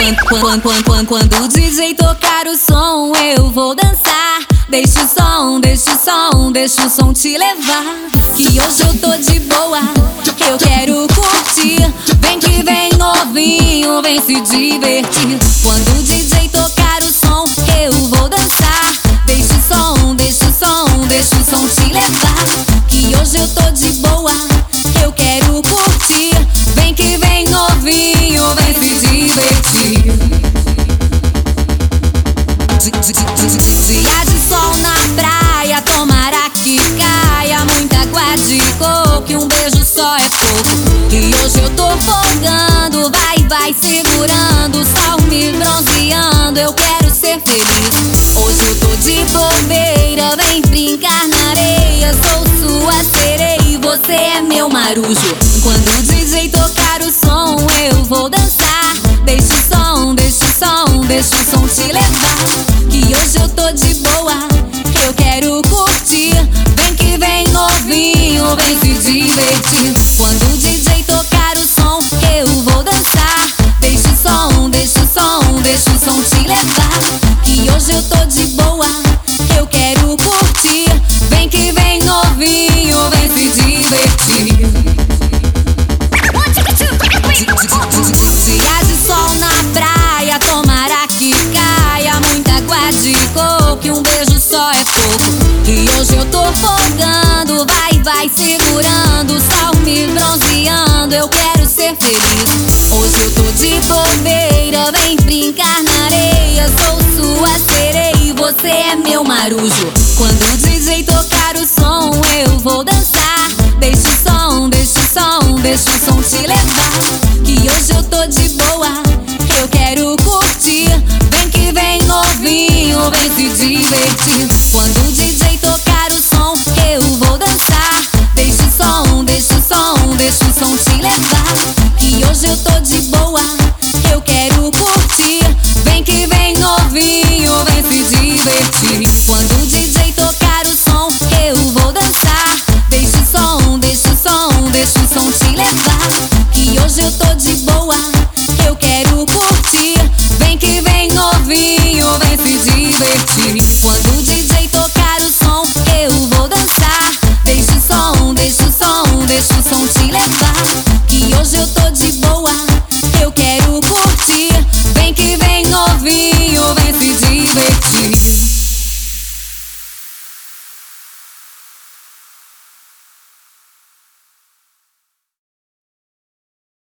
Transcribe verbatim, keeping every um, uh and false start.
Quando, quando, quando, quando o D J tocar o som, eu vou dançar. Deixa o som, deixa o som, deixa o som te levar. Que hoje eu tô de boa, eu quero curtir. Vem que vem novinho, vem se divertir. Quando o D J tocar o som, eu vou dançar. Deixa o som, deixa o som, deixa o som te levar. Que hoje eu tô de boa, eu quero curtir. Vem que vem novinho, vem se divertir. Dia de sol na praia, tomara que caia muita água de coco, que um beijo só é pouco. E hoje eu tô folgando, vai, vai segurando o sol me bronzeando, eu quero ser feliz. Hoje eu tô de bobeira, vem brincar na areia. Sou sua sereia e você é meu marujo. Quando o D J tocar o som, eu vou dançar. Deixa o som, deixa o som, deixa o som te levar. Que hoje eu tô de boa, eu quero curtir. Vem que vem novinho, vem se divertir. Quando o D J tocar o som, eu vou dançar. Deixa o som, deixa o som, deixa o som te levar. Que hoje eu tô de boa, eu quero curtir. Vem que vem novinho, vem se divertir. Dia de sol na praia, tomara que caia muita água de coco, que um beijo só é pouco. E hoje eu tô folgando, vai, vai segurando o sol me bronzeando, eu quero ser feliz. Hoje eu tô de bobeira, vem brincar na areia. Sou sua sereia e você é meu marujo. Quando o D J tocar o som, eu vou dançar. Deixa o som, deixa o som, deixa o som te levar. Que hoje eu tô de boa, eu quero curtir. Vem que vem novinho, vem se divertir.